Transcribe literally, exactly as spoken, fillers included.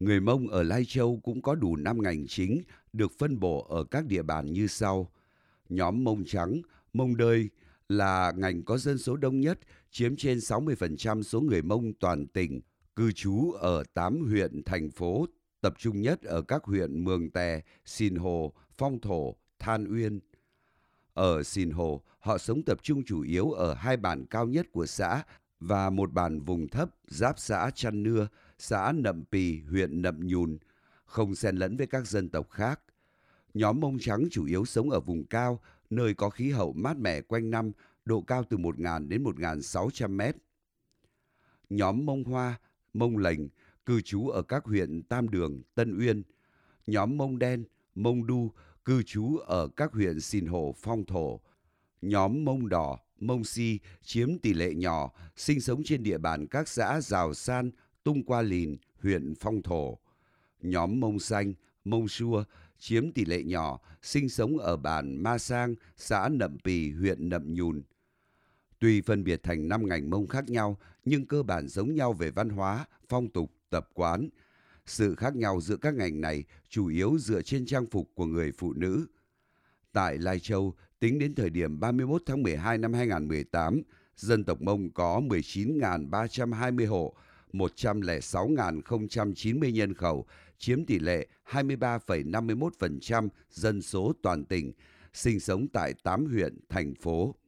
Người Mông ở Lai Châu cũng có đủ năm ngành chính được phân bổ ở các địa bàn như sau. Nhóm Mông Trắng, Mông Đơi là ngành có dân số đông nhất, chiếm trên sáu mươi phần trăm số người Mông toàn tỉnh, cư trú ở tám huyện, thành phố, tập trung nhất ở các huyện Mường Tè, Sìn Hồ, Phong Thổ, Than Uyên. Ở Sìn Hồ, họ sống tập trung chủ yếu ở hai bản cao nhất của xã và một bản vùng thấp giáp xã Chăn Nưa, xã Nậm Pì, huyện Nậm Nhùn, không xen lẫn với các dân tộc khác. Nhóm Mông Trắng chủ yếu sống ở vùng cao, nơi có khí hậu mát mẻ quanh năm, độ cao từ một nghìn đến một nghìn sáu trăm mét. Nhóm Mông Hoa, Mông Lệnh cư trú ở các huyện Tam Đường, Tân Uyên. Nhóm Mông Đen, Mông Đu cư trú ở các huyện Sìn Hồ, Phong Thổ. Nhóm Mông Đỏ, Mông Si chiếm tỷ lệ nhỏ, sinh sống trên địa bàn các xã Giào San, Tung Qua Lìn, huyện Phong Thổ. Nhóm Mông Xanh, Mông Xua chiếm tỷ lệ nhỏ, sinh sống ở bản Ma Sang, xã Nậm Pì, huyện Nậm Nhùn. Tuy phân biệt thành năm ngành Mông khác nhau, nhưng cơ bản giống nhau về văn hóa, phong tục, tập quán. Sự khác nhau giữa các ngành này chủ yếu dựa trên trang phục của người phụ nữ. Tại Lai Châu, tính đến thời điểm ba mươi mốt tháng mười hai năm hai nghìn không trăm mười tám, dân tộc Mông có mười chín nghìn ba trăm hai mươi hộ, một trăm lẻ sáu nghìn không trăm chín mươi nhân khẩu, chiếm tỷ lệ hai mươi ba phẩy năm mươi mốt phần trăm dân số toàn tỉnh, sinh sống tại tám huyện, thành phố.